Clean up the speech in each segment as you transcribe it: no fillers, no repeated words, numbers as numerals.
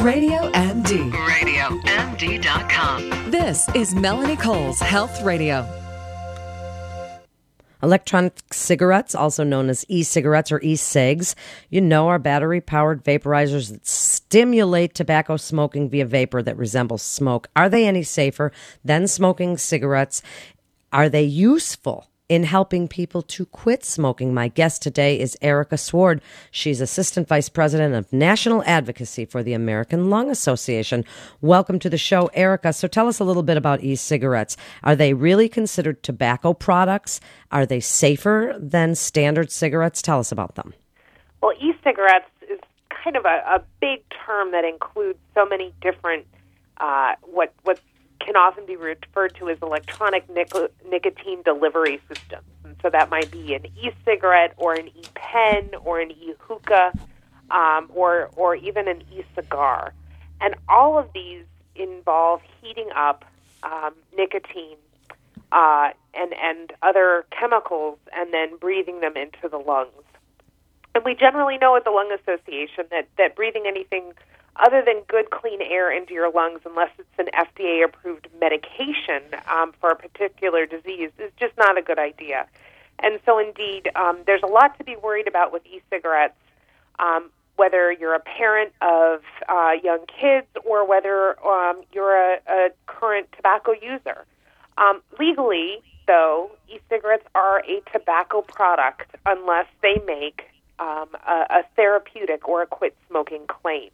Radio MD. RadioMD.com. This is Melanie Cole's Health Radio. Electronic cigarettes, also known as e-cigarettes or e-cigs, are battery-powered vaporizers that stimulate tobacco smoking via vapor that resembles smoke. Are they any safer than smoking cigarettes? Are they useful in helping people to quit smoking? My guest today is Erica Sward. She's Assistant Vice President of National Advocacy for the American Lung Association. Welcome to the show, Erica. So tell us a little bit about e-cigarettes. Are they really considered tobacco products? Are they safer than standard cigarettes? Tell us about them. Well, e-cigarettes is kind of a big term that includes so many different, what can often be referred to as electronic nicotine delivery systems. And so that might be an e-cigarette or an e-pen or an e-hookah or even an e-cigar. And all of these involve heating up nicotine and other chemicals and then breathing them into the lungs. And we generally know at the Lung Association that breathing anything other than good, clean air into your lungs, unless it's an FDA-approved medication for a particular disease, is just not a good idea. And so, indeed, there's a lot to be worried about with e-cigarettes, whether you're a parent of young kids or whether you're a current tobacco user. Legally, though, e-cigarettes are a tobacco product unless they make a therapeutic or a quit-smoking claim.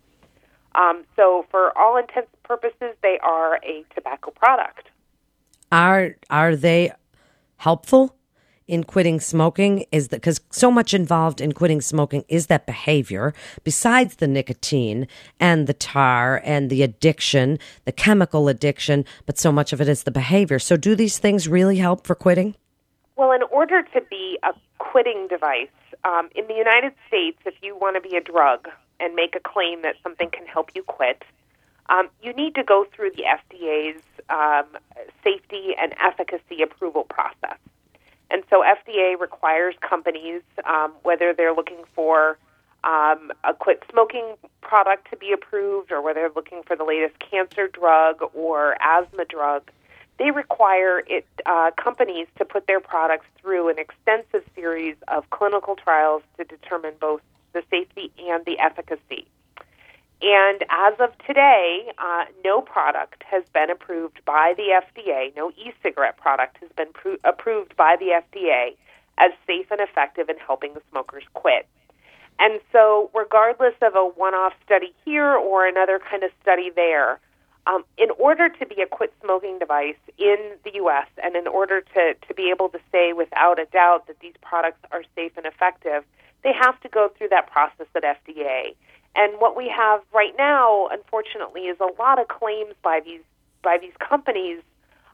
So for all intents and purposes, they are a tobacco product. Are they helpful in quitting smoking? Because so much involved in quitting smoking is that behavior, besides the nicotine and the tar and the addiction, the chemical addiction, but so much of it is the behavior. So do these things really help for quitting? Well, in order to be a quitting device, in the United States, if you want to be a drug and make a claim that something can help you quit, you need to go through the FDA's safety and efficacy approval process. And so FDA requires companies, whether they're looking for a quit smoking product to be approved or whether they're looking for the latest cancer drug or asthma drug, they require companies to put their products through an extensive series of clinical trials to determine both the safety and the efficacy. And as of today, no product has been approved by the FDA, no e-cigarette product has been approved by the FDA as safe and effective in helping the smokers quit. And so regardless of a one-off study here or another kind of study there, in order to be a quit-smoking device in the U.S. and in order to be able to say without a doubt that these products are safe and effective, they have to go through that process at FDA. And what we have right now, unfortunately, is a lot of claims by these companies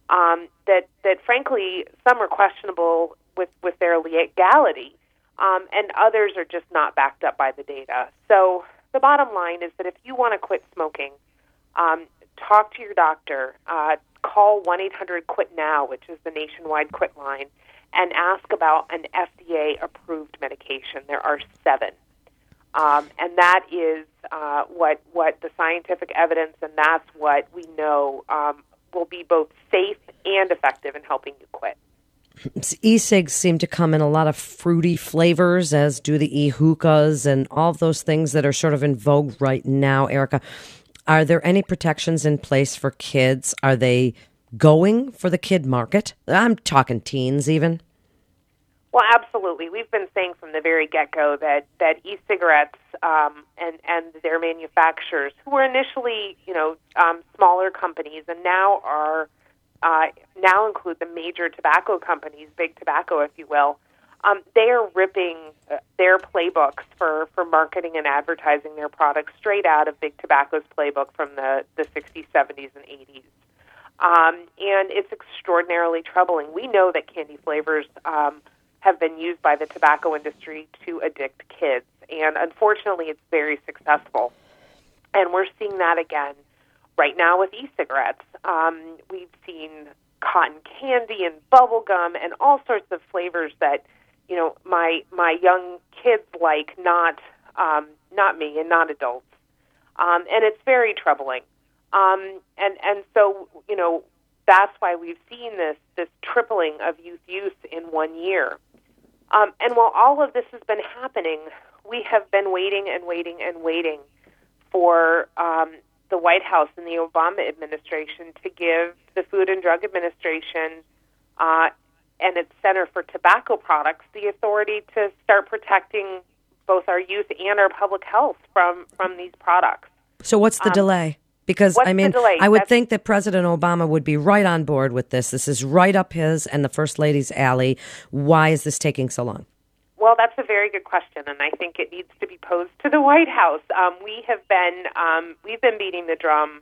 that frankly, some are questionable with their legality, and others are just not backed up by the data. So the bottom line is that if you want to quit smoking, talk to your doctor, call 1-800-QUIT-NOW, which is the nationwide quit line, and ask about an FDA-approved medication. There are 7. And that is what the scientific evidence, and that's what we know will be both safe and effective in helping you quit. E-cigs seem to come in a lot of fruity flavors, as do the e-hookahs and all of those things that are sort of in vogue right now, Erica. Are there any protections in place for kids? Are they going for the kid market? I'm talking teens even. Well, absolutely. We've been saying from the very get-go that e-cigarettes and their manufacturers, who were initially, smaller companies, and now include the major tobacco companies, big tobacco, if you will, they are ripping their playbooks for marketing and advertising their products straight out of Big Tobacco's playbook from the 60s, 70s, and 80s. And it's extraordinarily troubling. We know that candy flavors have been used by the tobacco industry to addict kids, and unfortunately it's very successful. And we're seeing that again right now with e-cigarettes. We've seen cotton candy and bubble gum and all sorts of flavors that my young kids like, not me and not adults. and it's very troubling. And so, that's why we've seen this tripling of youth use in 1 year. And while all of this has been happening, we have been waiting and waiting and waiting for the White House and the Obama administration to give the Food and Drug Administration and its Center for Tobacco Products the authority to start protecting both our youth and our public health from these products. So what's the delay? Because, I mean, I would think that President Obama would be right on board with this. This is right up his and the First Lady's alley. Why is this taking so long? Well, that's a very good question, and I think it needs to be posed to the White House. We've been beating the drum.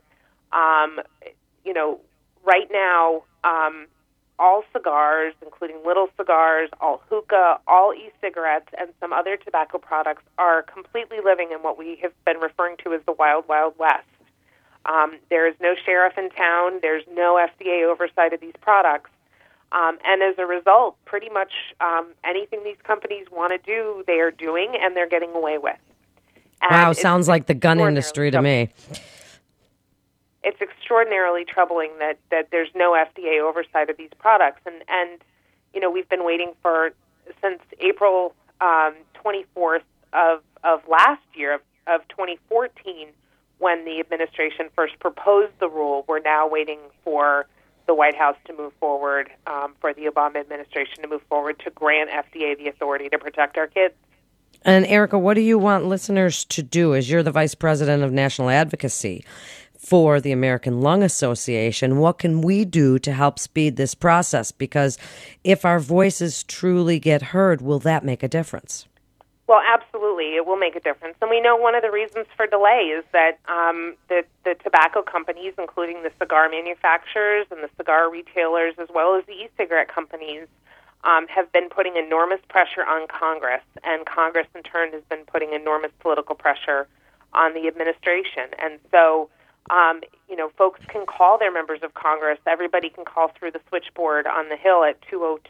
Right now, all cigars, including little cigars, all hookah, all e-cigarettes, and some other tobacco products are completely living in what we have been referring to as the Wild, Wild West. There is no sheriff in town. There's no FDA oversight of these products. And as a result, pretty much anything these companies want to do, they are doing, and they're getting away with. And wow, sounds like the gun industry to me. It's extraordinarily troubling that there's no FDA oversight of these products. And we've been waiting since April 24th of last year, of 2014, when the administration first proposed the rule. We're now waiting for the White House to move forward, for the Obama administration to move forward to grant FDA the authority to protect our kids. And Erica, what do you want listeners to do as you're the Vice President of National Advocacy for the American Lung Association? What can we do to help speed this process? Because if our voices truly get heard, will that make a difference? Well, absolutely, it will make a difference. And we know one of the reasons for delay is that the tobacco companies, including the cigar manufacturers and the cigar retailers, as well as the e-cigarette companies, have been putting enormous pressure on Congress, and Congress, in turn, has been putting enormous political pressure on the administration. And so, folks can call their members of Congress. Everybody can call through the switchboard on the Hill at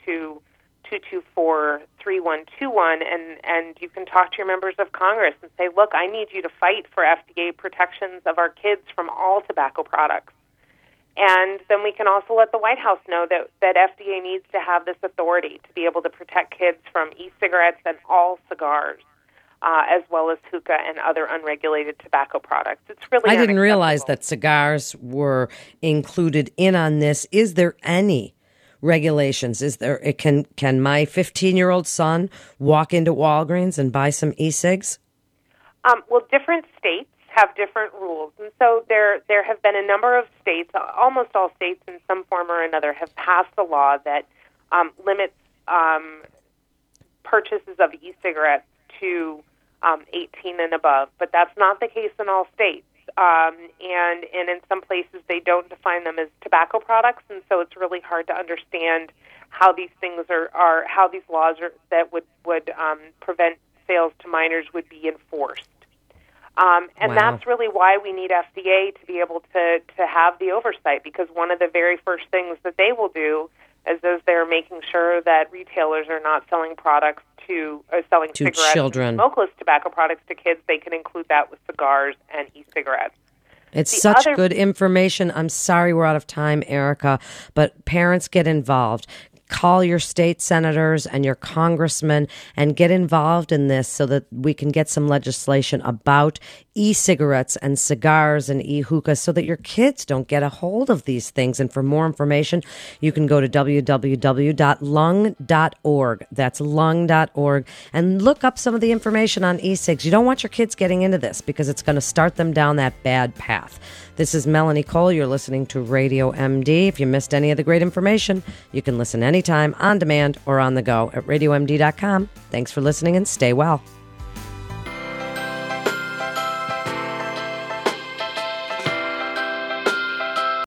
202-224-3121, and you can talk to your members of Congress and say, look, I need you to fight for FDA protections of our kids from all tobacco products. And then we can also let the White House know that FDA needs to have this authority to be able to protect kids from e-cigarettes and all cigars, as well as hookah and other unregulated tobacco products. It's really I didn't realize that cigars were included in on this. Is there any regulations? Is there? Can my 15-year-old son walk into Walgreens and buy some e-cigs? Well, different states have different rules, and so there have been a number of states, almost all states in some form or another, have passed a law that limits purchases of e-cigarettes to 18 and above, but that's not the case in all states. And in some places they don't define them as tobacco products, and so it's really hard to understand how these things how these laws that would prevent sales to minors would be enforced. And Wow. That's really why we need FDA to be able to have the oversight, because one of the very first things that they will do is they're making sure that retailers are not selling products selling to cigarettes children. and smokeless tobacco products to kids. They can include that with cigars and e-cigarettes. It's The such other- good information. I'm sorry we're out of time, Erica, but parents get involved. Call your state senators and your congressmen and get involved in this so that we can get some legislation about e-cigarettes and cigars and e-hookah so that your kids don't get a hold of these things. And for more information, you can go to www.lung.org. That's lung.org, and look up some of the information on e-cigs. You don't want your kids getting into this because it's going to start them down that bad path. This is Melanie Cole. You're listening to Radio MD. If you missed any of the great information, you can listen anytime, on demand, or on the go at radiomd.com. Thanks for listening and stay well.